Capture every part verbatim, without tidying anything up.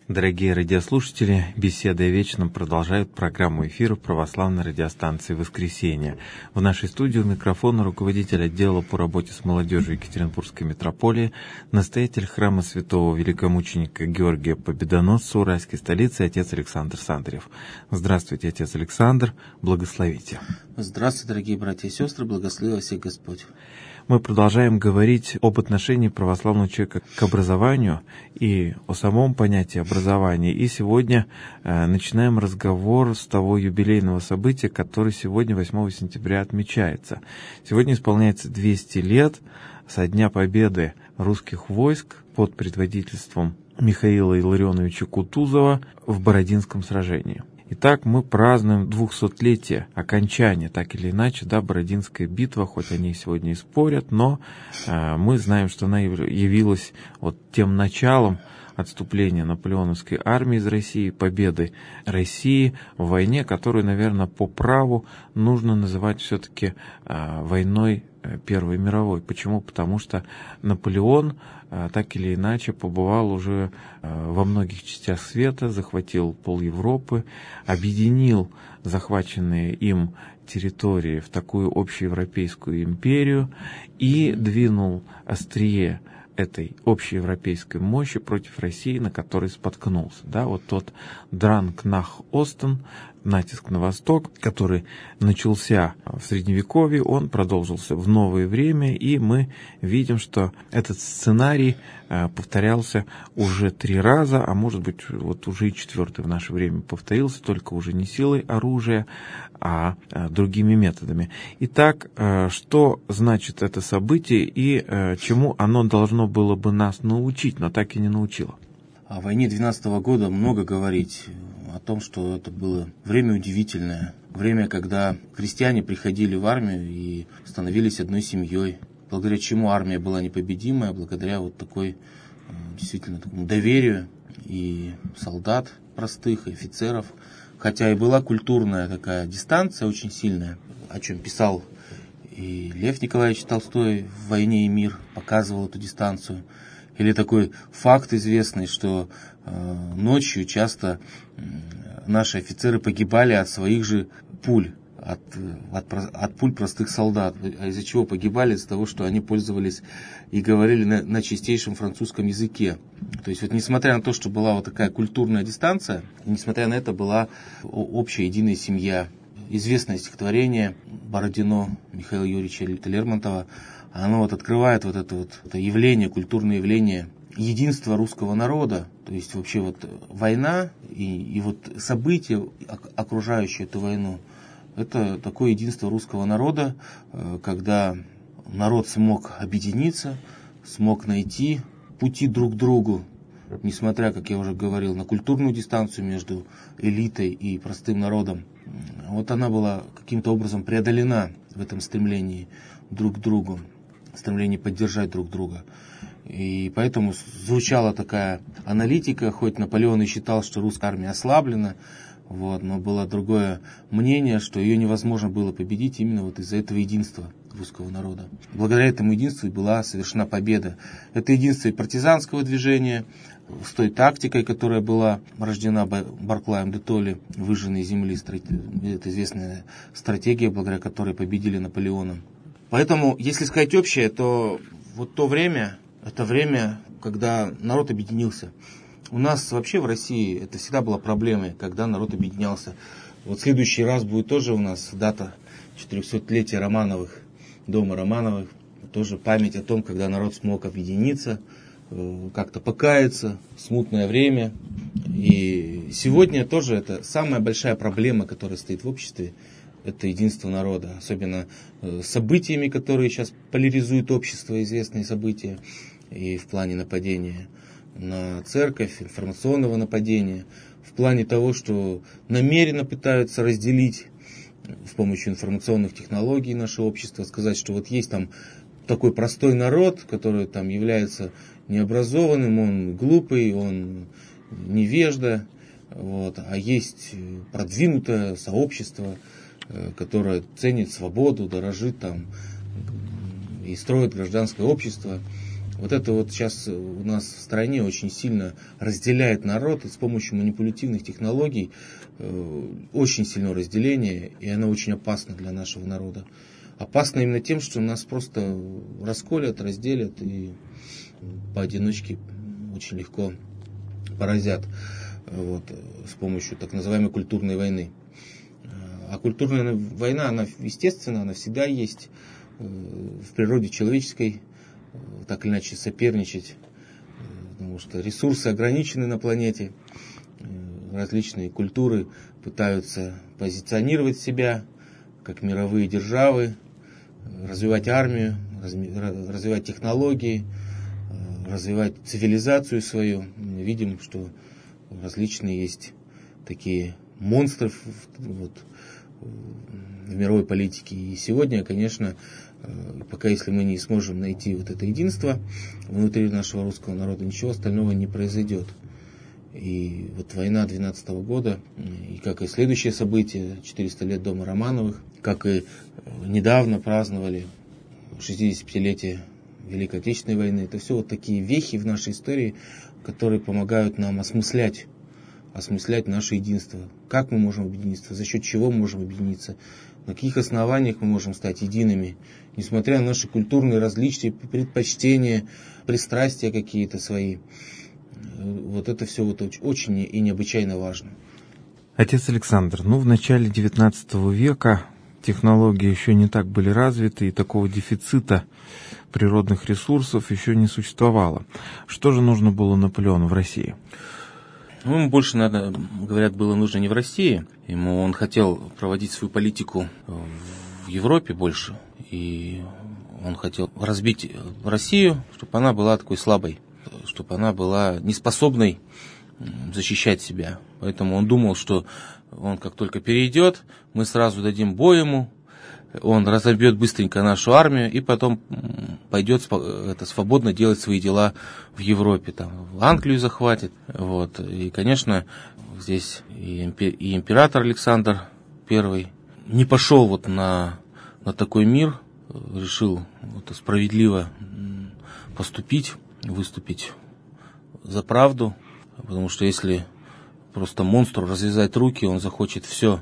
Дорогие радиослушатели, беседы о вечном продолжают программу эфира православной радиостанции «Воскресенье». В нашей студии у микрофона руководитель отдела по работе с молодежью Екатеринбургской митрополии, настоятель храма святого великомученика Георгия Победоносца Уральской столицы, отец Александр Сандрев. Здравствуйте, отец Александр, благословите. Здравствуйте, дорогие братья и сестры, благослови вас всех Господь. Мы продолжаем говорить об отношении православного человека к образованию и о самом понятии образования. И сегодня э, начинаем разговор с того юбилейного события, которое сегодня, восьмого сентября, отмечается. Сегодня исполняется двести лет со дня победы русских войск под предводительством Михаила Илларионовича Кутузова в Бородинском сражении. Итак, мы празднуем двухсотлетие окончания, так или иначе, да, Бородинская битва, хоть они сегодня и спорят, но э, мы знаем, что она явилась вот тем началом отступления наполеоновской армии из России, победы России в войне, которую, наверное, по праву нужно называть все-таки э, войной Первой мировой. Почему? Потому что Наполеон так или иначе побывал уже во многих частях света, захватил пол Европы, объединил захваченные им территории в такую общеевропейскую империю и двинул острие этой общеевропейской мощи против России, на которой споткнулся. Да, вот тот Дранг нах Остен, натиск на восток, который начался в Средневековье, он продолжился в новое время, и мы видим, что этот сценарий повторялся уже три раза, а может быть, вот уже и четвертый в наше время повторился, только уже не силой оружия, а другими методами. Итак, что значит это событие и чему оно должно было бы нас научить, но так и не научило? О войне двенадцатого года много говорить, о том, что это было время удивительное, время, когда крестьяне приходили в армию и становились одной семьей, благодаря чему армия была непобедимая, благодаря вот такой, действительно, такому доверию и солдат простых, и офицеров, хотя и была культурная такая дистанция очень сильная, о чем писал и Лев Николаевич Толстой в «Войне и мир», показывал эту дистанцию. Или такой факт известный, что э, ночью часто э, наши офицеры погибали от своих же пуль, от, от, от пуль простых солдат. А из-за чего погибали? Из-за того, что они пользовались и говорили на, на чистейшем французском языке. То есть, вот, несмотря на то, что была вот такая культурная дистанция, несмотря на это была общая единая семья. Известное стихотворение Бородино Михаила Юрьевича Лермонтова, оно вот открывает вот это вот это явление, культурное явление единства русского народа. То есть вообще вот война и, и вот события, окружающие эту войну, это такое единство русского народа, когда народ смог объединиться, смог найти пути друг к другу, несмотря, как я уже говорил, на культурную дистанцию между элитой и простым народом. Вот она была каким-то образом преодолена в этом стремлении друг к другу, стремлении поддержать друг друга. И поэтому звучала такая аналитика, хоть Наполеон и считал, что русская армия ослаблена, вот, но было другое мнение, что ее невозможно было победить именно вот из-за этого единства русского народа. Благодаря этому единству и была совершена победа. Это единство и партизанского движения, с той тактикой, которая была рождена Барклаем де Толли, выжженной земли, это известная стратегия, благодаря которой победили Наполеона. Поэтому, если сказать общее, то вот то время, это время, когда народ объединился. У нас вообще в России это всегда была проблемой, когда народ объединялся. Вот в следующий раз будет тоже у нас дата четырехсотлетия Романовых, дома Романовых, тоже память о том, когда народ смог объединиться, как-то покаяться, смутное время. И сегодня тоже это самая большая проблема, которая стоит в обществе, это единство народа. Особенно событиями, которые сейчас поляризуют общество, известные события, и в плане нападения на церковь, информационного нападения, в плане того, что намеренно пытаются разделить с помощью информационных технологий наше общество, сказать, что вот есть там такой простой народ, который там является необразованным, он глупый, он невежда, вот, а есть продвинутое сообщество, которое ценит свободу, дорожит там и строит гражданское общество. Вот это вот сейчас у нас в стране очень сильно разделяет народ, и с помощью манипулятивных технологий э, очень сильное разделение, и оно очень опасно для нашего народа. Опасно именно тем, что нас просто расколят, разделят и поодиночке очень легко поразят вот, с помощью так называемой культурной войны. А культурная война, она естественно, она всегда есть в природе человеческой, так или иначе соперничать, потому что ресурсы ограничены на планете, различные культуры пытаются позиционировать себя как мировые державы, развивать армию, развивать технологии, развивать цивилизацию свою. Мы видим, что различные есть такие монстры вот, в мировой политике. И сегодня, конечно, пока если мы не сможем найти вот это единство внутри нашего русского народа, ничего остального не произойдет. И вот война двенадцатого года, и как и следующее событие, четыреста лет дома Романовых, как и недавно праздновали шестидесятипятилетие Великой Отечественной войны, это все вот такие вехи в нашей истории, которые помогают нам осмыслять, осмыслять наше единство. Как мы можем объединиться, за счет чего мы можем объединиться, на каких основаниях мы можем стать едиными, несмотря на наши культурные различия, предпочтения, пристрастия какие-то свои. Вот это все вот очень и необычайно важно. Отец Александр, ну в начале девятнадцатого века технологии еще не так были развиты, и такого дефицита природных ресурсов еще не существовало. Что же нужно было Наполеону в России? Ну, ему больше, надо, говорят, было нужно не в России. Ему он хотел проводить свою политику в Европе больше. И он хотел разбить Россию, чтобы она была такой слабой, чтобы она была неспособной защищать себя. Поэтому он думал, что он как только перейдет, мы сразу дадим бой ему, он разобьет быстренько нашу армию и потом пойдет это, свободно делать свои дела в Европе. Там, в Англию захватит. Вот. И, конечно, здесь и император Александр Первый не пошел вот на, на такой мир, решил вот справедливо поступить, выступить за правду, потому что если просто монстру развязать руки, он захочет все,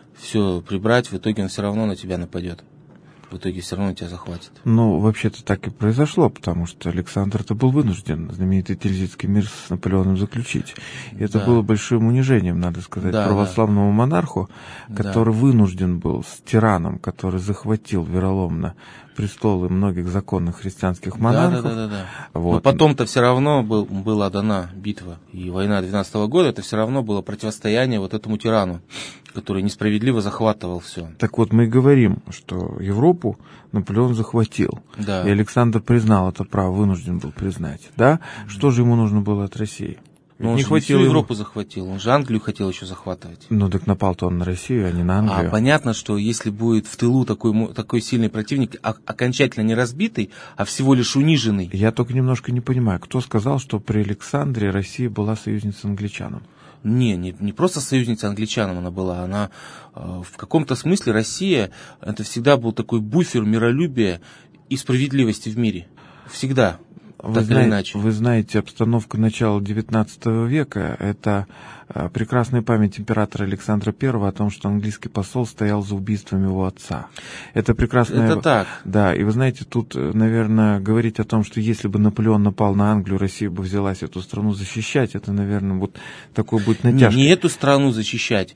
все прибрать, в итоге он все равно на тебя нападет. В итоге все равно тебя захватит. Ну, вообще-то так и произошло, потому что Александр-то был вынужден знаменитый Тильзитский мир с Наполеоном заключить. И это да. было большим унижением, надо сказать, да, православному да. монарху, который да. вынужден был с тираном, который захватил вероломно престолы многих законных христианских монархов. Да, да, да, да, да. Вот. Но потом-то все равно был, была дана битва. И война двенадцатого года, это все равно было противостояние вот этому тирану, который несправедливо захватывал все. Так вот, мы и говорим, что Европу Наполеон захватил. Да. И Александр признал это право, вынужден был признать. Да? Mm-hmm. Что же ему нужно было от России? Но он не же всю Европу захватил, он же Англию хотел еще захватывать. Ну так напал-то он на Россию, а не на Англию. А понятно, что если будет в тылу такой, такой сильный противник, а, окончательно не разбитый, а всего лишь униженный. Я только немножко не понимаю, кто сказал, что при Александре Россия была союзницей англичанам? Не, не, не просто союзница англичанам она была, она э, в каком-то смысле Россия, это всегда был такой буфер миролюбия и справедливости в мире. Всегда. Вы, так знаете, или иначе. Вы знаете, обстановка начала девятнадцатого века – это э, прекрасная память императора Александра Первого о том, что английский посол стоял за убийством его отца. Это прекрасная... Это так. Да, и вы знаете, тут, наверное, говорить о том, что если бы Наполеон напал на Англию, Россия бы взялась эту страну защищать, это, наверное, вот такой будет натяжка. Не, не эту страну защищать,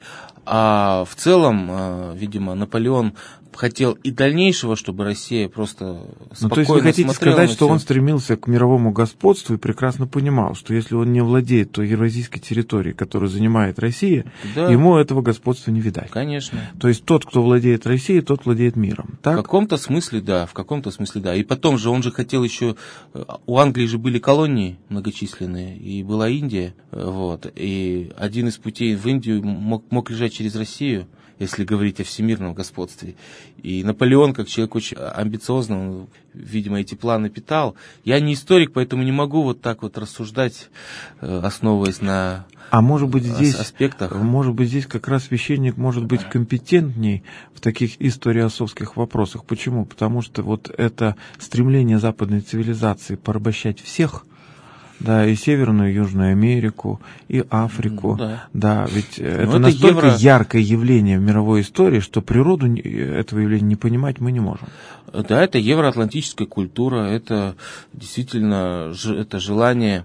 а в целом, э, видимо, Наполеон хотел и дальнейшего, чтобы Россия просто спокойно смотрела. Ну, то есть вы хотите сказать, что он стремился к мировому господству и прекрасно понимал, что если он не владеет той евразийской территорией, которую занимает Россия, да. ему этого господства не видать. Конечно. То есть тот, кто владеет Россией, тот владеет миром. Так? В каком-то смысле, да, в каком-то смысле, да. И потом же он же хотел еще... У Англии же были колонии многочисленные, и была Индия, вот. И один из путей в Индию мог, мог лежать через Россию, если говорить о всемирном господстве. И Наполеон, как человек очень амбициозный, он, видимо, эти планы питал. Я не историк, поэтому не могу вот так вот рассуждать, основываясь на А может быть здесь, аспектах. Может быть здесь как раз священник может быть компетентней в таких историосовских вопросах. Почему? Потому что вот это стремление западной цивилизации порабощать всех, да, и Северную, и Южную Америку, и Африку. Ну, да. Да, ведь Но это это настолько евро... яркое явление в мировой истории, что природу этого явления не понимать мы не можем. Да, это евроатлантическая культура, это действительно это желание...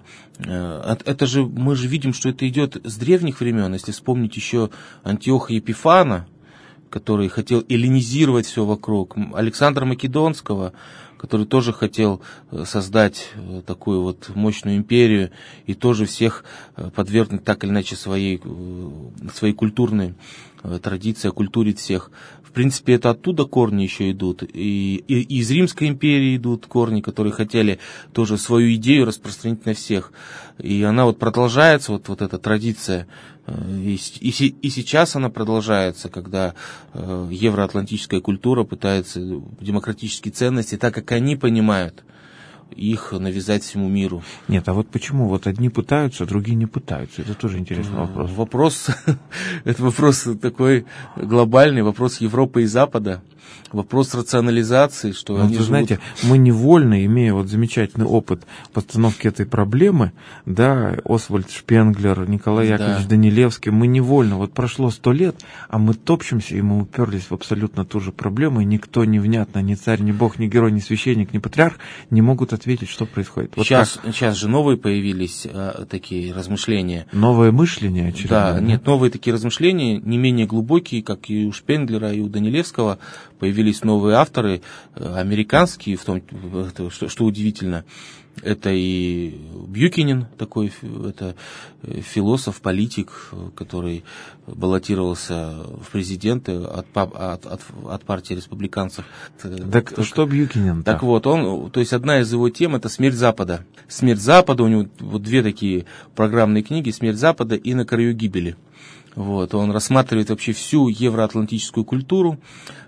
Это же, мы же видим, что это идет с древних времен. Если вспомнить еще Антиоха Епифана, который хотел эллинизировать все вокруг, Александра Македонского, который тоже хотел создать такую вот мощную империю и тоже всех подвергнуть так или иначе своей, своей культурной традиции, окультурить всех. В принципе, это оттуда корни еще идут. И, и, и из Римской империи идут корни, которые хотели тоже свою идею распространить на всех. И она вот продолжается, вот, вот эта традиция. И, и, и сейчас она продолжается, когда э, евроатлантическая культура пытается демократические ценности, так как они понимают, их навязать всему миру. Нет, а вот почему вот одни пытаются, а другие не пытаются? Это тоже интересный вопрос. Вопрос, это вопрос такой глобальный, вопрос Европы и Запада. Вопрос рационализации, что ну, они вы живут... знаете, мы невольно, имея вот замечательный опыт постановки этой проблемы, да, Освальд Шпенглер, Николай Яковлевич да. Данилевский, мы невольно, вот прошло сто лет, а мы топчемся, и мы уперлись в абсолютно ту же проблему, и никто невнятно, ни царь, ни бог, ни герой, ни священник, ни патриарх не могут ответить, что происходит. Вот сейчас, как... сейчас же новые появились а, такие размышления. Новое мышление, очередное. Да, нет, новые такие размышления, не менее глубокие, как и у Шпенглера, и у Данилевского. Появились новые авторы, американские, в том, что, что удивительно. Это и Бьюкенен, такой это философ, политик, который баллотировался в президенты от, от, от, от партии республиканцев. Так так, что Бьюкенен? Так вот, он, то есть одна из его тем — это «Смерть Запада». «Смерть Запада», у него вот две такие программные книги: «Смерть Запада» и «На краю гибели». Вот, он рассматривает вообще всю евроатлантическую культуру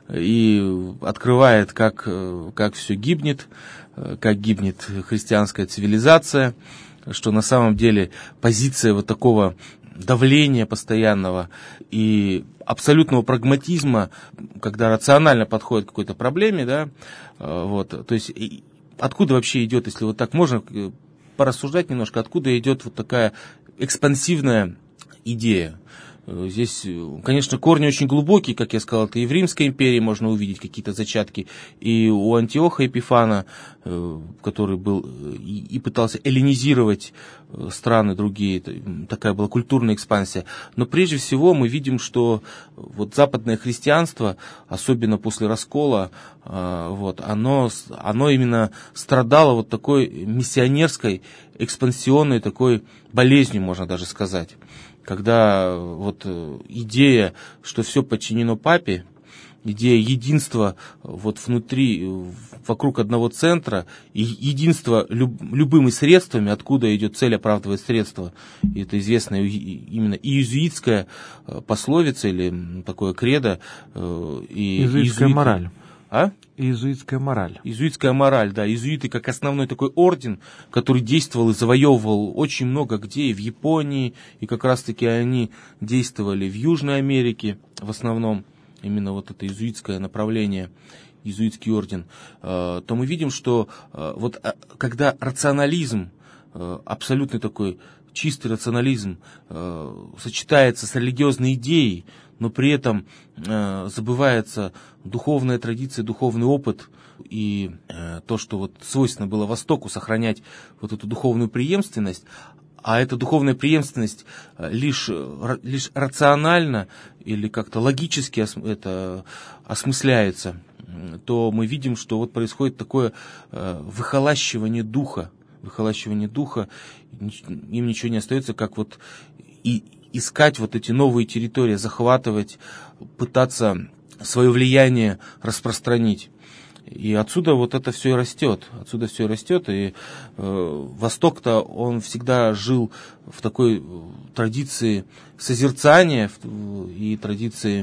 и открывает, как, как все гибнет, как гибнет христианская цивилизация, что на самом деле позиция вот такого давления постоянного и абсолютного прагматизма, когда рационально подходит к какой-то проблеме, да, вот, то есть откуда вообще идет, если вот так можно порассуждать немножко, откуда идет вот такая экспансивная идея. Здесь, конечно, корни очень глубокие, как я сказал, это и в Римской империи можно увидеть какие-то зачатки, и у Антиоха Епифана, который был и пытался эллинизировать страны другие, такая была культурная экспансия. Но прежде всего мы видим, что вот западное христианство, особенно после раскола, вот, оно, оно именно страдало вот такой миссионерской, экспансионной такой болезнью, можно даже сказать. Когда вот идея, что все подчинено папе, идея единства вот внутри, вокруг одного центра, и единство люб, любыми средствами, откуда идет цель, оправдывает средства. И это известная именно иезуитская пословица или такое кредо. И иезуитская иезуиты, мораль. А? Иезуитская мораль. Иезуитская мораль, да. Иезуиты как основной такой орден, который действовал и завоевывал очень много где, и в Японии, и как раз-таки они действовали в Южной Америке в основном, именно вот это иезуитское направление, иезуитский орден, то мы видим, что вот когда рационализм, абсолютный такой чистый рационализм, сочетается с религиозной идеей, но при этом э, забывается духовная традиция, духовный опыт и э, то, что вот свойственно было Востоку сохранять вот эту духовную преемственность, а эта духовная преемственность лишь, лишь рационально или как-то логически ос, это осмысляется, то мы видим, что вот происходит такое э, выхолащивание духа, выхолащивание духа, им ничего не остается, как вот и искать вот эти новые территории, захватывать, пытаться свое влияние распространить. И отсюда вот это все и растет. Отсюда все и растет. И э, Восток-то, он всегда жил в такой традиции созерцания и традиции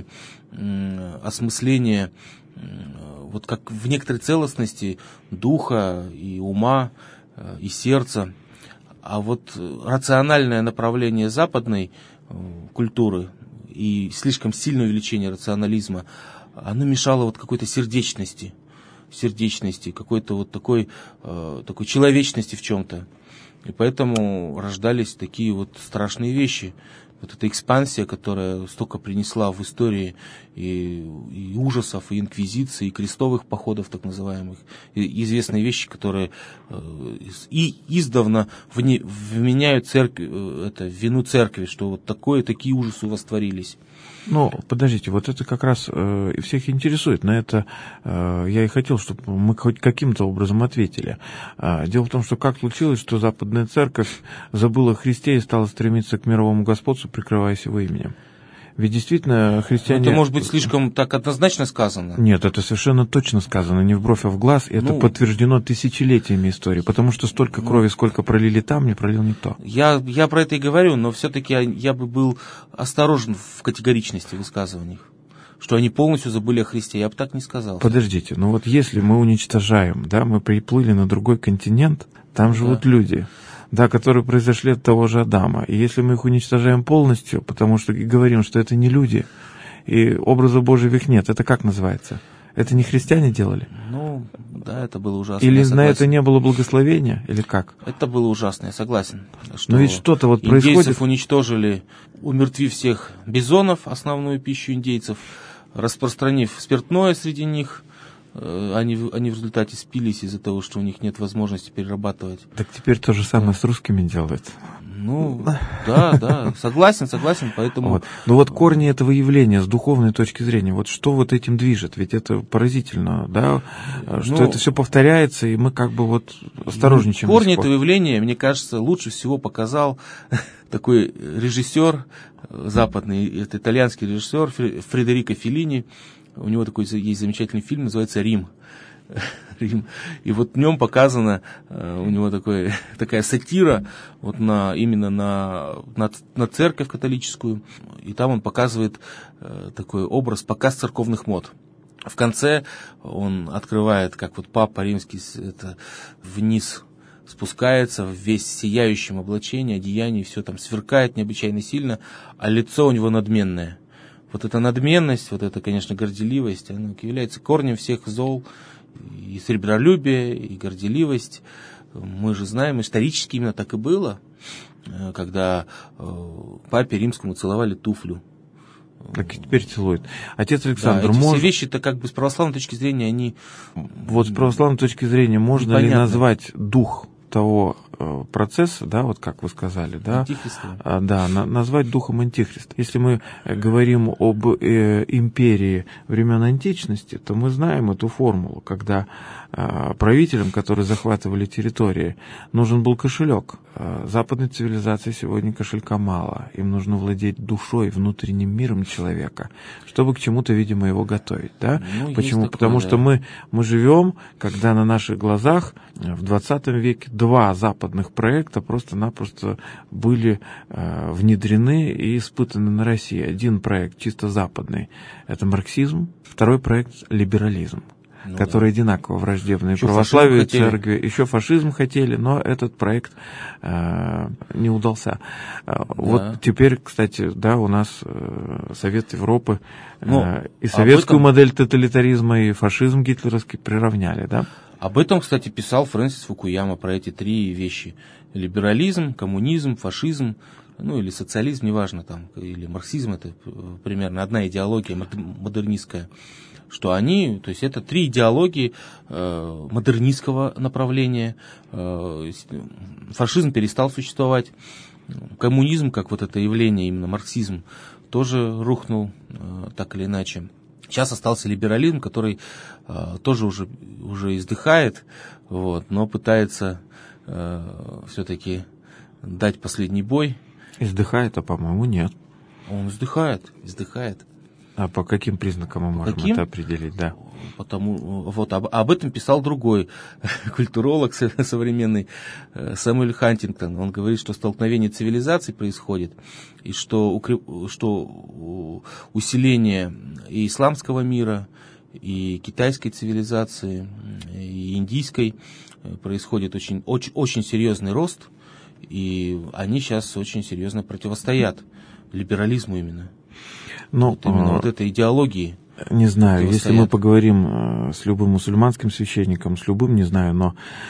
э, осмысления, э, вот как в некоторой целостности духа и ума, э, и сердца. А вот рациональное направление западной культуры и слишком сильное увеличение рационализма, оно мешало вот какой-то сердечности, сердечности, какой-то вот такой, такой человечности в чем-то. И поэтому рождались такие вот страшные вещи. Вот эта экспансия, которая столько принесла в истории и, и ужасов, и инквизиции, и крестовых походов, так называемых, и известные вещи, которые э, и издавна вне, вменяют церкви, это, вину церкви, что вот такое, такие ужасы у вас творились. Ну, подождите, вот это как раз э, всех интересует. На это э, я и хотел, чтобы мы хоть каким-то образом ответили. Э, дело в том, что как случилось, что Западная Церковь забыла о Христе и стала стремиться к мировому господству, прикрываясь его именем. Ведь действительно христиане... Это может быть слишком так однозначно сказано? Нет, это совершенно точно сказано, не в бровь, а в глаз. И это ну, подтверждено тысячелетиями истории, потому что столько ну, крови, сколько пролили там, не пролил никто. Я, я про это и говорю, но все-таки я, я бы был осторожен в категоричности высказываний. Что они полностью забыли о Христе, я бы так не сказал. Подождите, ну вот если мы уничтожаем, да, мы приплыли на другой континент, там да. живут люди... да, которые произошли от того же Адама. И если мы их уничтожаем полностью, потому что говорим, что это не люди, и образа Божия в их нет, это как называется? Это не христиане делали? Ну, да, это было ужасно. Или на это не было благословения, или как? Это было ужасно, я согласен. Что но ведь что-то вот происходит. Индейцев уничтожили, умертвив всех бизонов, основную пищу индейцев, распространив спиртное среди них. Они, они в результате спились из-за того, что у них нет возможности перерабатывать. Так теперь то же самое да. с русскими делают. Ну, да, да, согласен, согласен, поэтому... Вот. Но вот корни этого явления с духовной точки зрения, вот что вот этим движет? Ведь это поразительно, да, что ну, это все повторяется, и мы как бы вот осторожничаем. Корни этого явления, мне кажется, лучше всего показал такой режиссер западный, это итальянский режиссер Фредерико Феллини. У него такой есть замечательный фильм, называется «Рим». Рим. И вот в нем показана uh, у него такой, такая сатира вот на, именно на, на, на церковь католическую. И там он показывает uh, такой образ, показ церковных мод. В конце он открывает, как вот Папа Римский это, вниз спускается в весь сияющем облачении, одеянии, все там сверкает необычайно сильно, а лицо у него надменное. Вот эта надменность, вот эта, конечно, горделивость, она является корнем всех зол, и сребролюбие, и горделивость. Мы же знаем, исторически именно так и было, когда папе римскому целовали туфлю. Так и теперь целует. Отец Александр, да, эти может... все вещи-то как бы с православной точки зрения, они... Вот с православной точки зрения можно непонятно. ли назвать дух того э, процесса, да, вот как вы сказали, да, а, да, на, назвать духом антихриста. Если мы говорим об э, империи времен античности, то мы знаем эту формулу, когда э, правителям, которые захватывали территории, нужен был кошелек. Э, западной цивилизации сегодня кошелька мало. Им нужно владеть душой, внутренним миром человека, чтобы к чему-то, видимо, его готовить. Да? Ну, почему? Такое, Потому да. что мы, мы живем, когда на наших глазах в двадцатом веке два западных проекта просто-напросто были э, внедрены и испытаны на России. Один проект чисто западный – это марксизм, второй проект – либерализм, ну, которые да. одинаково враждебны еще православию и церкви. Еще фашизм хотели, но этот проект э, не удался. Да. Вот теперь, кстати, да, у нас э, Совет Европы э, ну, и советскую этом... модель тоталитаризма, и фашизм гитлеровский приравняли, да? Об этом, кстати, писал Фрэнсис Фукуяма, про эти три вещи. Либерализм, коммунизм, фашизм, ну или социализм, неважно, там, или марксизм, это примерно одна идеология модернистская, что они, то есть это три идеологии э, модернистского направления, э, фашизм перестал существовать, коммунизм, как вот это явление, именно марксизм, тоже рухнул э, так или иначе. Сейчас остался либерализм, который э, тоже уже, уже издыхает, вот, но пытается э, все-таки дать последний бой. Издыхает, а по-моему нет. Он издыхает, издыхает. А по каким признакам мы можем каким? это определить, да? Потому, вот, об, об этом писал другой культуролог современный Сэмюэль Хантингтон. Он говорит, что столкновение цивилизаций происходит, и что, укреп, что усиление и исламского мира, и китайской цивилизации, и индийской происходит очень, очень, очень серьезный рост. И они сейчас очень серьезно противостоят либерализму именно. Но, вот именно а... вот этой идеологии. Не знаю, если мы поговорим с любым мусульманским священником, с любым, не знаю, но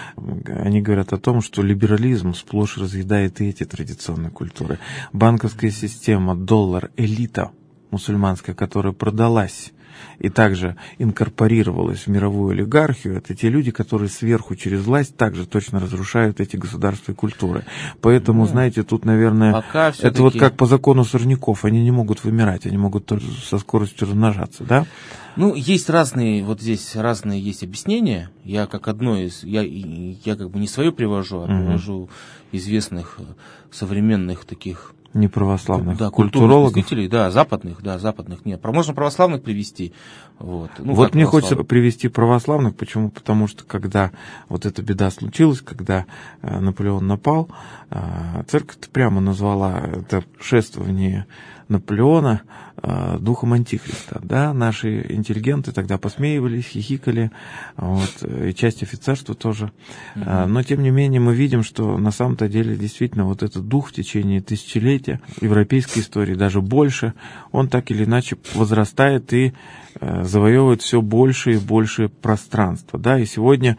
они говорят о том, что либерализм сплошь разъедает и эти традиционные культуры. Банковская система, доллар, элита мусульманская, которая продалась и также инкорпорировалась в мировую олигархию, это те люди, которые сверху через власть также точно разрушают эти государства и культуры. Поэтому, ну, знаете, тут, наверное, это вот как по закону сорняков, они не могут вымирать, они могут тоже со скоростью размножаться, да? Ну, есть разные, вот здесь разные есть объяснения. Я как одно из, я, я как бы не свое привожу, а привожу угу. известных современных таких неправославных да, культурологов, мыслителей, да, западных, да, западных нет. Можно православных привести. Вот, ну, вот мне хочется привести православных, почему? Потому что когда вот эта беда случилась, когда э, Наполеон напал, э, церковь прямо назвала это шествование Наполеона э, духом антихриста, да, наши интеллигенты тогда посмеивались, хихикали, вот, и часть офицерства тоже, mm-hmm. но тем не менее мы видим, что на самом-то деле действительно вот этот дух в течение тысячелетия европейской истории, даже больше, он так или иначе возрастает и э, завоевывает все больше и больше пространства, да, и сегодня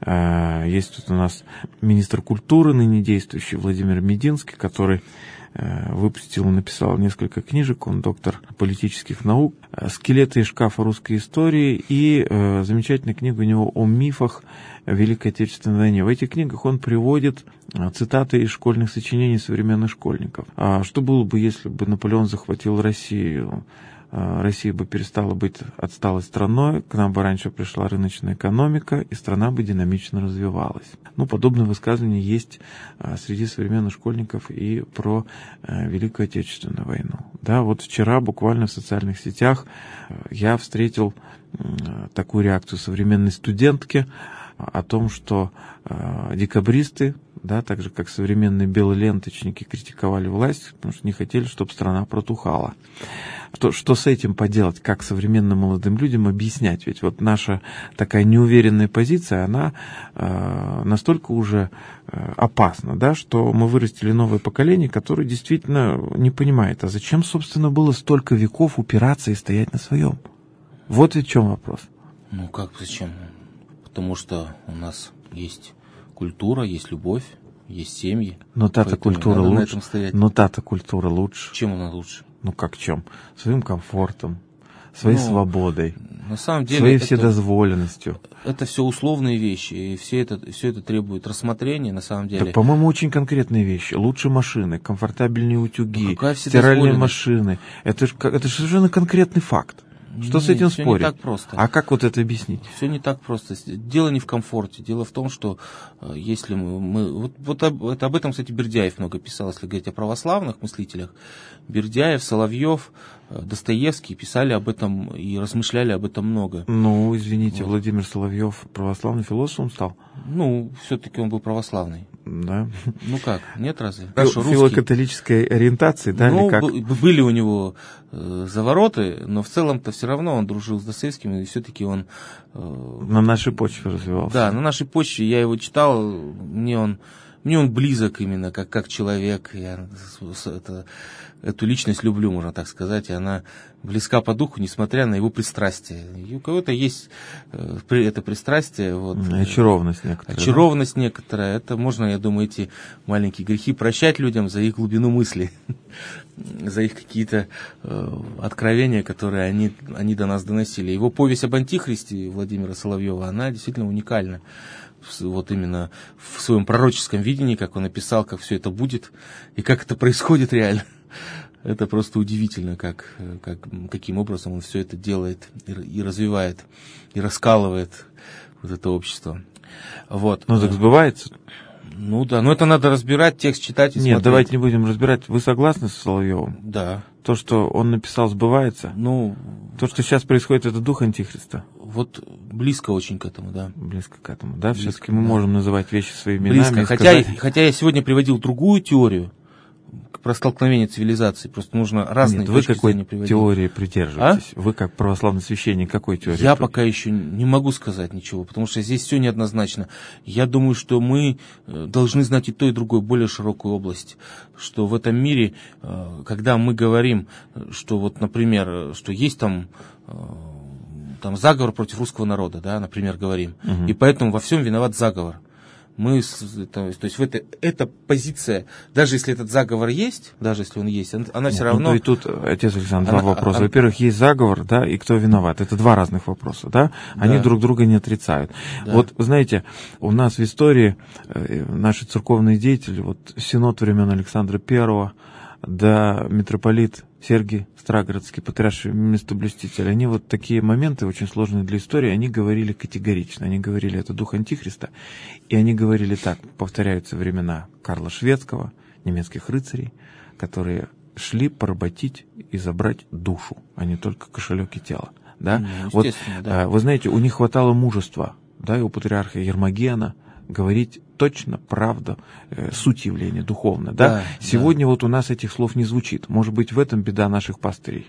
э, есть тут у нас министр культуры, ныне действующий Владимир Мединский, который выпустил и написал несколько книжек, он доктор политических наук, «Скелеты из шкафа русской истории» и э, замечательная книга у него о мифах Великой Отечественной войне. В этих книгах он приводит цитаты из школьных сочинений современных школьников. А что было бы, если бы Наполеон захватил Россию? Россия бы перестала быть отсталой страной, к нам бы раньше пришла рыночная экономика, и страна бы динамично развивалась. Ну, подобное высказывание есть среди современных школьников и про Великую Отечественную войну. Да, вот вчера буквально в социальных сетях я встретил такую реакцию современной студентки о том, что декабристы, да, так же как современные белоленточники, критиковали власть, потому что не хотели, чтобы страна протухала. Что, что с этим поделать, как современным молодым людям объяснять? Ведь вот наша такая неуверенная позиция, она э, настолько уже э, опасна, да, что мы вырастили новое поколение, которое действительно не понимает, а зачем, собственно, было столько веков упираться и стоять на своем? Вот ведь в чем вопрос. Ну как, зачем? Потому что у нас есть культура, есть любовь, есть семьи. Но та-то культура лучше. Но та-то культура лучше. Чем она лучше? Ну как чем? Своим комфортом, своей ну, свободой, на самом деле своей это, вседозволенностью. Это все условные вещи, и все это, все это требует рассмотрения, на самом деле. Так, по-моему, очень конкретные вещи. Лучше машины, комфортабельнее утюги, ну, стиральные машины. Это же это совершенно конкретный факт. Что Нет, с этим все спорить? Не так просто. А как вот это объяснить? Все не так просто. Дело не в комфорте. Дело в том, что если мы... мы вот, вот об, это, об этом, кстати, Бердяев много писал, если говорить о православных мыслителях. Бердяев, Соловьев, Достоевский писали об этом и размышляли об этом много. Ну, извините, вот. Владимир Соловьев православный философом стал? Ну, все-таки он был православный. Да. Ну как, нет разве? Хорошо, филокатолической ориентации, да, ну, или как? Б- были у него э, завороты, но в целом-то все равно он дружил с Достоевским, и все-таки он... Э, на нашей почве развивался. Да, на нашей почве. Я его читал, мне он, мне он близок именно, как, как человек. Я это, эту личность люблю, можно так сказать, и она близка по духу, несмотря на его пристрастие. И у кого-то есть э, это пристрастие. Вот, очарованность некоторая. Очарованность да? некоторая. Это можно, я думаю, эти маленькие грехи прощать людям за их глубину мысли, за их какие-то э, откровения, которые они, они до нас доносили. Его повесть об антихристе Владимира Соловьева, она действительно уникальна. Вот именно в своем пророческом видении, как он описал, как все это будет и как это происходит реально. Это просто удивительно, как, как, каким образом он все это делает и, и развивает, и раскалывает вот это общество. Вот. Ну, так сбывается? Ну да, но это надо разбирать, текст читать и Нет, смотреть. давайте не будем разбирать. Вы согласны с Соловьевым? Да. То, что он написал, сбывается? Ну... То, что сейчас происходит, это дух антихриста? Вот близко очень к этому, да. Близко к этому, да? Все-таки мы да. можем называть вещи своими близко. именами. Хотя, сказать... хотя я сегодня приводил другую теорию, про столкновение цивилизаций. Просто нужно разные Нет, вы точки какой зрения приводить. теории придерживаетесь? А? Вы как православный священник какой теории? Я пока еще не могу сказать ничего, потому что здесь все неоднозначно. Я думаю, что мы должны знать и то, и другое, более широкую область. Что в этом мире, когда мы говорим, что вот, например, что есть там, там заговор против русского народа, да, например, говорим, угу. И поэтому во всем виноват заговор. Мы, то, то есть в это, эта позиция, даже если этот заговор есть, даже если он есть, она все равно... Ну, и тут, отец Александр, она, два вопроса. Она... Во-первых, есть заговор, да, и кто виноват. Это два разных вопроса, да? Они да. друг друга не отрицают. Да. Вот, знаете, у нас в истории наши церковные деятели, вот синод времен Александра Первого, да, митрополит Сергий Страгородский, патриарший местоблюститель, они вот такие моменты, очень сложные для истории, они говорили категорично. Они говорили, это дух Антихриста. И они говорили так, повторяются времена Карла Шведского, немецких рыцарей, которые шли поработить и забрать душу, а не только кошелек и тело. Да? Ну, вот, да. Вы знаете, у них хватало мужества, да, и у патриарха Ермогена, говорить точно правду, э, суть явления духовно. Да? Да, Сегодня да. вот у нас этих слов не звучит. Может быть, в этом беда наших пастырей.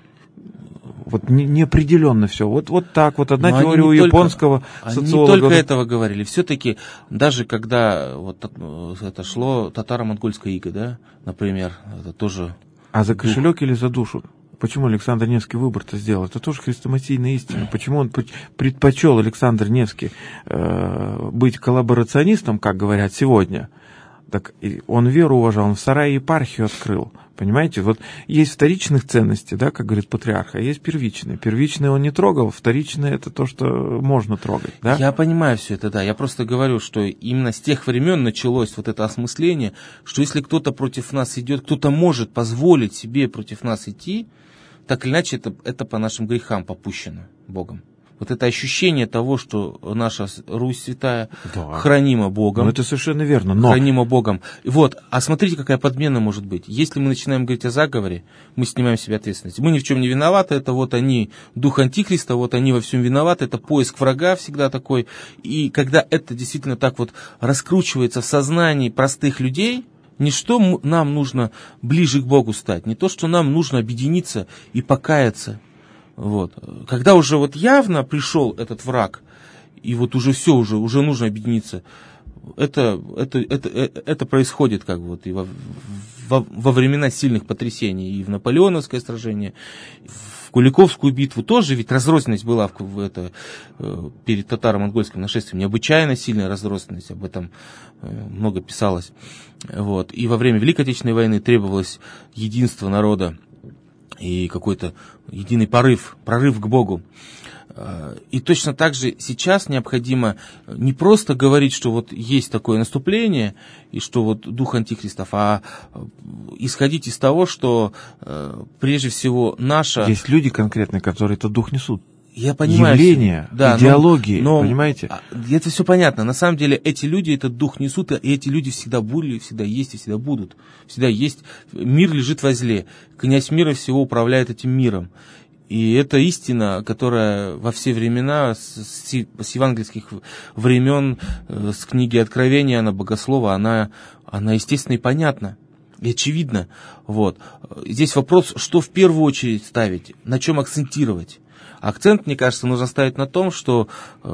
Вот не, неопределенно все. Вот, вот так вот одна Но теория у японского только, социолога. Они не только этого говорили. Все-таки, даже когда вот это шло татаро-монгольское иго, да, например, это тоже... А за кошелек дух. Или за душу? Почему Александр Невский выбор-то сделал? Это тоже хрестоматийная истина. Почему он предпочел, Александр Невский, э, быть коллаборационистом, как говорят сегодня? Так и он веру уважал, он в сарае епархию открыл. Понимаете, вот есть вторичных ценностей, да, как говорит патриарх, а есть первичные. Первичные он не трогал, вторичные это то, что можно трогать, да? Я понимаю все это, да. Я просто говорю, что именно с тех времен началось вот это осмысление, что если кто-то против нас идет, кто-то может позволить себе против нас идти, так или иначе это, это по нашим грехам попущено Богом. Вот это ощущение того, что наша Русь святая да. хранима Богом. Ну, это совершенно верно. Но... Хранима Богом. Вот. А смотрите, какая подмена может быть. Если мы начинаем говорить о заговоре, мы снимаем с себя ответственность. Мы ни в чем не виноваты. Это вот они, дух Антихриста, вот они во всем виноваты. Это поиск врага всегда такой. И когда это действительно так вот раскручивается в сознании простых людей, не что нам нужно ближе к Богу стать, не то, что нам нужно объединиться и покаяться. Вот. Когда уже вот явно пришел этот враг, и вот уже все, уже, уже нужно объединиться, это, это, это, это происходит как вот и во, во, во времена сильных потрясений, и в Наполеоновское сражение, в Куликовскую битву тоже, ведь разрозненность была в, в это, перед татаро-монгольским нашествием, необычайно сильная разрозненность, об этом много писалось. Вот. И во время Великой Отечественной войны требовалось единство народа и какой-то единый порыв, прорыв к Богу. И точно так же сейчас необходимо не просто говорить, что вот есть такое наступление, и что вот дух антихристов, а исходить из того, что прежде всего наша... Есть люди конкретные, которые этот дух несут. Я понимаю. Явления, да, идеологии, но, понимаете? Это все понятно. На самом деле эти люди этот дух несут, и эти люди всегда были, всегда есть и всегда будут. Всегда есть. Мир лежит возле. Князь мира всего управляет этим миром. И это истина, которая во все времена, с, с евангельских времен, с книги Откровения, она богослова, она, она естественно и понятна. И очевидна. Вот. Здесь вопрос, что в первую очередь ставить, на чем акцентировать. Акцент, мне кажется, нужно ставить на том, что,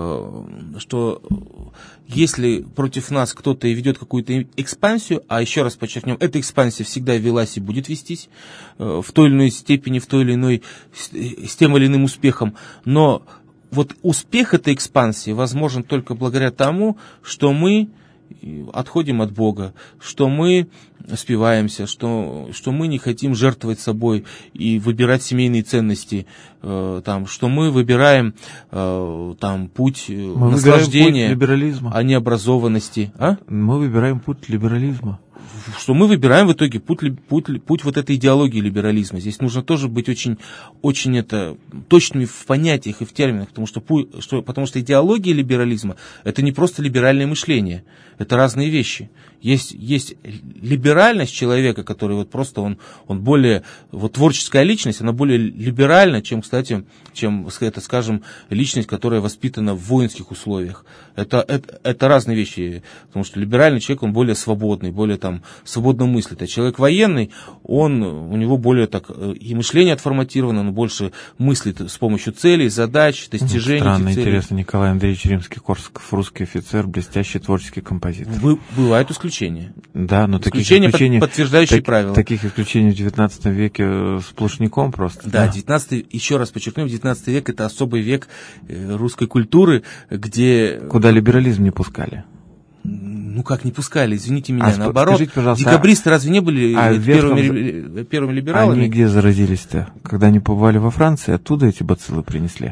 что если против нас кто-то ведет какую-то экспансию, а еще раз подчеркнем, эта экспансия всегда велась и будет вестись в той или иной степени, в той или иной, с тем или иным успехом, но вот успех этой экспансии возможен только благодаря тому, что мы отходим от Бога, что мы спиваемся, что, что мы не хотим жертвовать собой и выбирать семейные ценности, э, там, что мы выбираем э, там, путь мы наслаждения, путь либерализма. А не образованности. А? Мы выбираем путь либерализма. Что мы выбираем в итоге путь, путь, путь вот этой идеологии либерализма. Здесь нужно тоже быть очень, очень это, точными в понятиях и в терминах, потому что, что, потому что идеология либерализма – это не просто либеральное мышление, это разные вещи. Есть, есть либеральное либеральность человека, который вот просто он, он более, вот творческая личность, она более либеральна, чем, кстати, чем, это, скажем, личность, которая воспитана в воинских условиях. Это, это, это разные вещи, потому что либеральный человек, он более свободный, более там свободно мыслит. А человек военный, он, у него более так, и мышление отформатировано, он больше мыслит с помощью целей, задач, достижений. Странно, интересно, Николай Андреевич Римский-Корсаков, русский офицер, блестящий творческий композитор. Вы, бывают исключения. Да, но исключения, таких исключений, под, подтверждающие так, правила. Таких исключений в девятнадцатом веке сплошняком просто. Да, да. девятнадцатый, еще раз подчеркну, девятнадцатый век это особый век русской культуры, где... Куда либерализм не пускали. Ну как не пускали, извините меня, а наоборот. Скажите, пожалуйста, декабристы разве не были а первыми, верхом... первыми либералами? Они где заразились-то? Когда они побывали во Франции, оттуда эти бациллы принесли?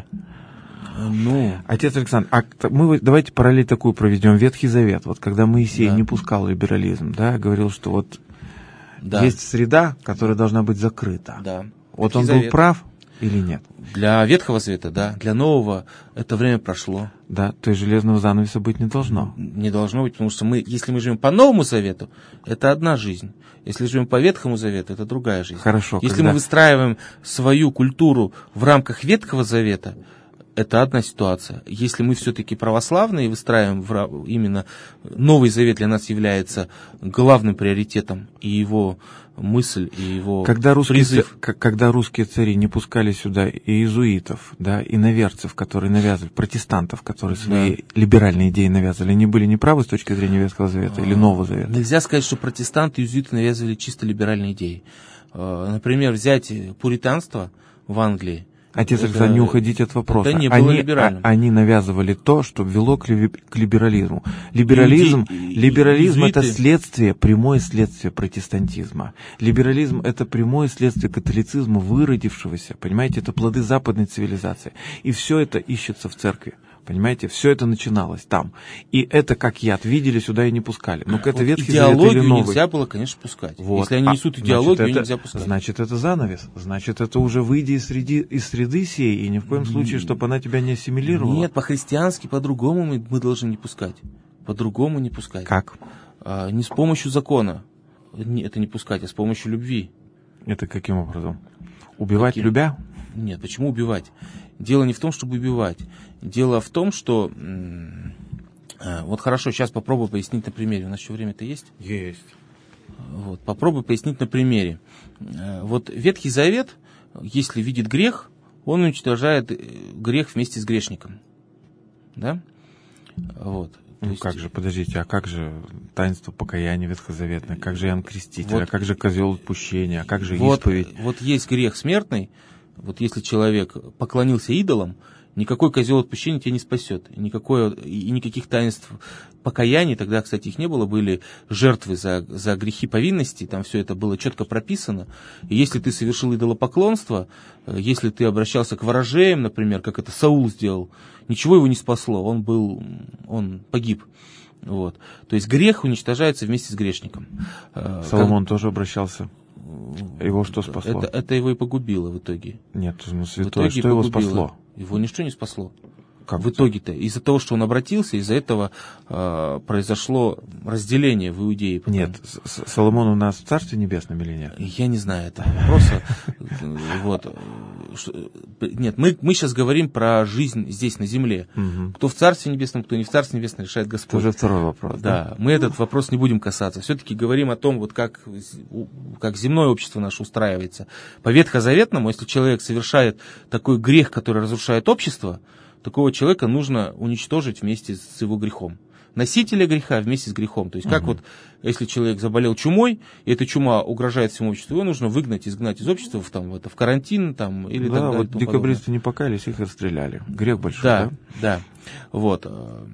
Ну... Отец Александр, а мы давайте параллель такую проведем. Ветхий Завет. Вот когда Моисей да. не пускал либерализм, да, говорил, что вот да. есть среда, которая должна быть закрыта. Да. Вот Ветхий он Завет. был прав или нет? Для Ветхого Завета, да. Для Нового это время прошло. Да, то есть железного занавеса быть не должно. Не должно быть, потому что мы, если мы живем по Новому Завету, это одна жизнь. Если живем по Ветхому Завету, это другая жизнь. Хорошо. Если когда... мы выстраиваем свою культуру в рамках Ветхого Завета, это одна ситуация. Если мы все-таки православные и выстраиваем в, именно Новый Завет для нас является главным приоритетом, и его мысль, и его когда русские, призыв. Когда русские цари не пускали сюда и иезуитов, да, и иноверцев, которые навязывали, протестантов, которые свои да. либеральные идеи навязывали, они были неправы с точки зрения Ветхого Завета или Нового Завета? Нельзя сказать, что протестанты и иезуиты навязывали чисто либеральные идеи. Например, взять пуританство в Англии. Отец это, Александр, не уходите от вопроса. Это не было они, либеральным. А, они навязывали то, что вело к, ли, к либерализму. Либерализм, Иуди, либерализм иезуиты. это следствие, прямое следствие протестантизма. Либерализм это прямое следствие католицизма, выродившегося. Понимаете, это плоды западной цивилизации. И все это ищется в церкви. Понимаете, все это начиналось там. И это, как яд, видели, сюда и не пускали. Но это вот Ветхий идеологию Завет или Новый? Нельзя было, конечно, пускать. Вот. Если они несут идеологию, значит, это, нельзя пускать. Значит, это занавес. Значит, это уже выйди из среды, из среды сей, и ни в коем случае, чтобы она тебя не ассимилировала. Нет, по-христиански, по-другому мы, мы должны не пускать. По-другому не пускать. Как? А, не с помощью закона это не пускать, а с помощью любви. Это каким образом? Убивать, каким? любя? Нет, почему убивать? Дело не в том, чтобы убивать. Дело в том, что... Вот хорошо, сейчас попробую пояснить на примере. У нас еще время-то есть? Есть. Вот, попробую пояснить на примере. Вот Ветхий Завет, если видит грех, он уничтожает грех вместе с грешником. Да? Вот. Ну есть... как же, подождите, а как же таинство покаяния ветхозаветное, как же Иоанн Креститель, вот, а как же козел отпущения, а как же вот, исповедь? Вот есть грех смертный, вот если человек поклонился идолам, никакой козел отпущения тебя не спасет, и, никакое, и никаких таинств покаяния, тогда, кстати, их не было, были жертвы за, за грехи повинности, там все это было четко прописано, и если ты совершил идолопоклонство, если ты обращался к ворожеям, например, как это Саул сделал, ничего его не спасло, он был, он погиб. Вот. То есть грех уничтожается вместе с грешником. Соломон как... тоже обращался. Его что спасло? Это, это его и погубило в итоге. Нет, ну святое, что его спасло? Его ничто не спасло. Как в итоге-то, из-за того, что он обратился, из-за этого э, произошло разделение в Иудее. Потом. Нет, Соломон у нас в Царстве Небесном или нет? Я не знаю этого вопроса. Вот. Нет, мы, мы сейчас говорим про жизнь здесь, на земле. Угу. Кто в Царстве Небесном, кто не в Царстве Небесном, решает Господь. Это уже второй вопрос. Да, да, мы этот вопрос не будем касаться. Все-таки говорим о том, вот как, как земное общество наше устраивается. По ветхозаветному, если человек совершает такой грех, который разрушает общество, такого человека нужно уничтожить вместе с его грехом. Носителя греха вместе с грехом. То есть, как угу. вот, если человек заболел чумой, и эта чума угрожает всему обществу, его нужно выгнать, изгнать из общества в, там, в, это, в карантин там, или да, так далее. Вот декабристы не покаялись, их расстреляли. Грех большой, да? Да, да. Вот.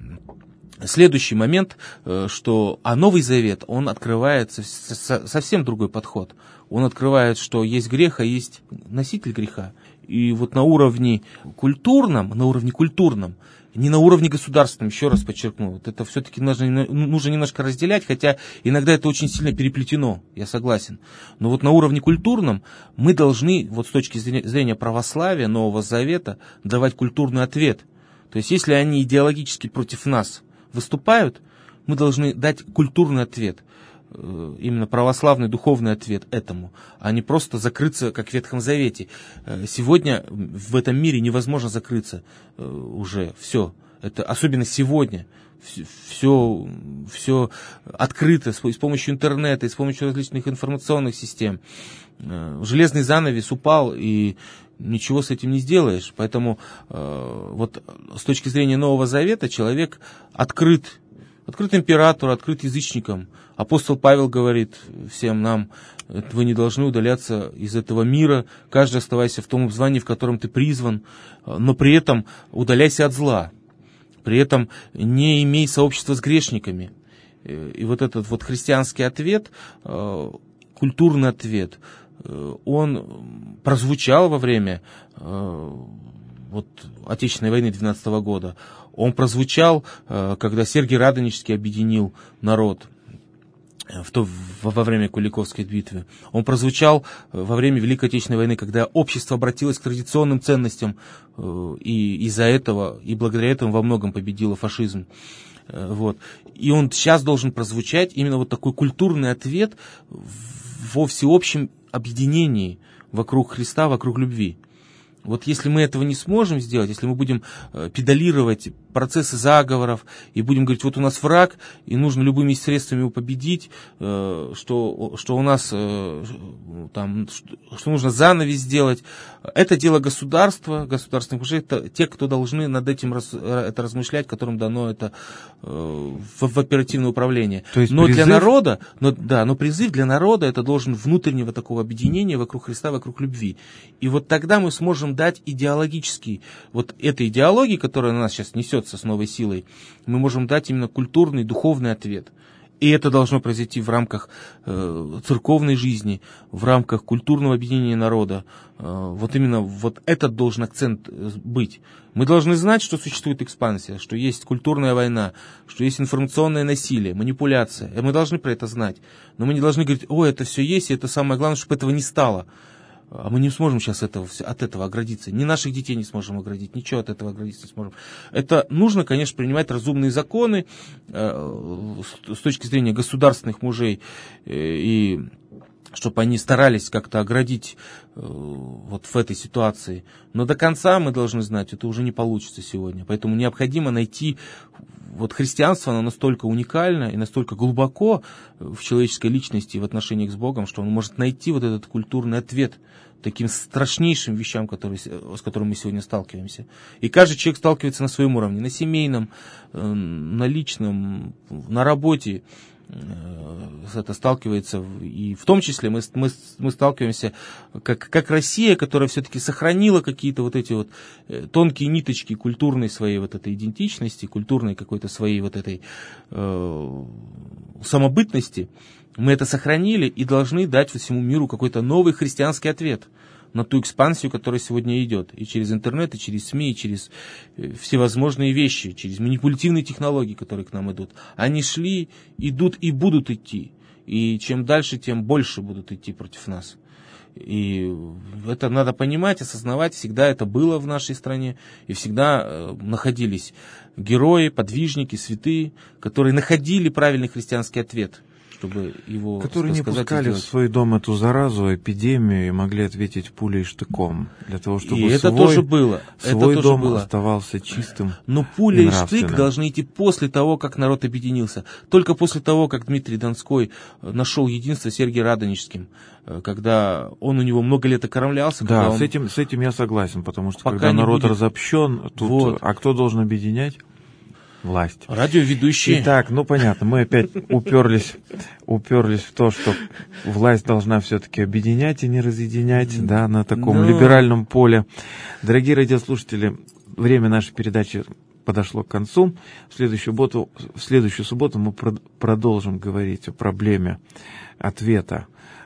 Следующий момент, что, а Новый Завет, он открывает совсем другой подход. Он открывает, что есть грех, а есть носитель греха. И вот на уровне культурном, на уровне культурном, не на уровне государственном, еще раз подчеркну, вот это все-таки нужно, нужно немножко разделять, хотя иногда это очень сильно переплетено, я согласен. Но вот на уровне культурном мы должны, вот с точки зрения православия, Нового Завета, давать культурный ответ. То есть если они идеологически против нас выступают, мы должны дать культурный ответ. именно православный духовный ответ этому, а не просто закрыться, как в Ветхом Завете. Сегодня в этом мире невозможно закрыться уже, все. Это особенно сегодня. Все, все открыто с помощью интернета и с помощью различных информационных систем. Железный занавес упал, и ничего с этим не сделаешь. Поэтому вот с точки зрения Нового Завета человек открыт, открыт императору, открыт язычникам. Апостол Павел говорит всем нам: вы не должны удаляться из этого мира, каждый оставайся в том звании, в котором ты призван, но при этом удаляйся от зла. При этом не имей сообщества с грешниками. И вот этот вот христианский ответ, культурный ответ, он прозвучал во время вот, Отечественной войны двенадцатого года. Он прозвучал, когда Сергий Радонежский объединил народ в то, во время Куликовской битвы. Он прозвучал во время Великой Отечественной войны, когда общество обратилось к традиционным ценностям, и из-за этого, и благодаря этому во многом победило фашизм. Вот. И он сейчас должен прозвучать именно вот такой культурный ответ во всеобщем объединении вокруг Христа, вокруг любви. Вот если мы этого не сможем сделать, если мы будем педалировать процессы заговоров и будем говорить, вот у нас враг, и нужно любыми средствами его победить, что, что у нас там, что нужно занавес сделать, это дело государства, государственных мужей, это те, кто должны над этим раз, это размышлять, которым дано это в, в оперативное управление. То есть но призыв... для народа, но, да, но призыв для народа это должен внутреннего такого объединения вокруг Христа, вокруг любви. И вот тогда мы сможем дать идеологический, вот этой идеологии, которая на нас сейчас несется с новой силой, мы можем дать именно культурный, духовный ответ. И это должно произойти в рамках э, церковной жизни, в рамках культурного объединения народа. Э, вот именно вот этот должен акцент быть. Мы должны знать, что существует экспансия, что есть культурная война, что есть информационное насилие, манипуляция. И мы должны про это знать. Но мы не должны говорить, о, это все есть, и это самое главное, чтобы этого не стало. А мы не сможем сейчас этого, от этого оградиться. Ни наших детей не сможем оградить, ничего от этого оградиться не сможем. Это нужно, конечно, принимать разумные законы э, с, с точки зрения государственных мужей, э, и чтобы они старались как-то оградить э, вот в этой ситуации. Но до конца мы должны знать, это уже не получится сегодня. Поэтому необходимо найти... Вот христианство, оно настолько уникально и настолько глубоко в человеческой личности и в отношениях с Богом, что он может найти вот этот культурный ответ таким страшнейшим вещам, которые, с которыми мы сегодня сталкиваемся. И каждый человек сталкивается на своем уровне, на семейном, на личном, на работе. Это сталкивается, и в том числе мы, мы, мы сталкиваемся как, как Россия, которая все-таки сохранила какие-то вот эти вот тонкие ниточки культурной своей вот этой идентичности, культурной какой-то своей вот этой э, самобытности. Мы это сохранили и должны дать всему миру какой-то новый христианский ответ на ту экспансию, которая сегодня идет. И через интернет, и через СМИ, и через всевозможные вещи, через манипулятивные технологии, которые к нам идут. Они шли, идут и будут идти. И чем дальше, тем больше будут идти против нас. И это надо понимать, осознавать. Всегда это было в нашей стране. И всегда находились герои, подвижники, святые, которые находили правильный христианский ответ, чтобы его, которые не пускали сделать. в свой дом эту заразу, эпидемию, и могли ответить пулей и штыком, для того, чтобы и это свой, тоже было. свой это дом тоже было. оставался чистым. Но пуля и, и штык должны идти после того, как народ объединился. Только после того, как Дмитрий Донской нашел единство с Сергием Радонежским, когда он у него много лет окормлялся. Да, он... с, этим, с этим я согласен, потому что Пока когда народ будет... разобщен, тут... вот. А кто должен объединять? Власть. Радиоведущие. Итак, ну понятно, мы опять уперлись, уперлись в то, что власть должна все-таки объединять и не разъединять, да, на таком Но... либеральном поле. Дорогие радиослушатели, время нашей передачи подошло к концу. В следующую субботу, в следующую субботу мы продолжим говорить о проблеме ответа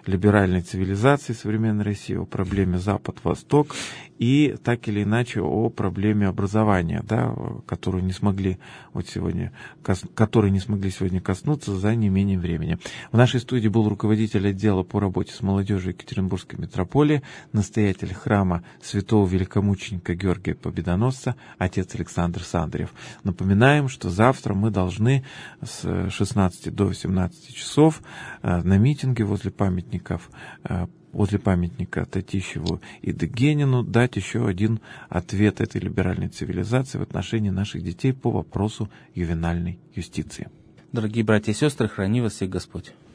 либеральной цивилизации современной России, о проблеме Запад-Восток и так или иначе о проблеме образования, да, которую не смогли вот сегодня, которой не смогли сегодня коснуться за неимением времени. В нашей студии был руководитель отдела по работе с молодежью Екатеринбургской митрополии, настоятель храма святого великомученика Георгия Победоносца, отец Александр Сандарев. Напоминаем, что завтра мы должны с шестнадцати до восемнадцати часов на митинге возле памятников возле памятника Татищеву и Дегенину дать еще один ответ этой либеральной цивилизации в отношении наших детей по вопросу ювенальной юстиции. Дорогие братья и сестры, храни вас всех Господь.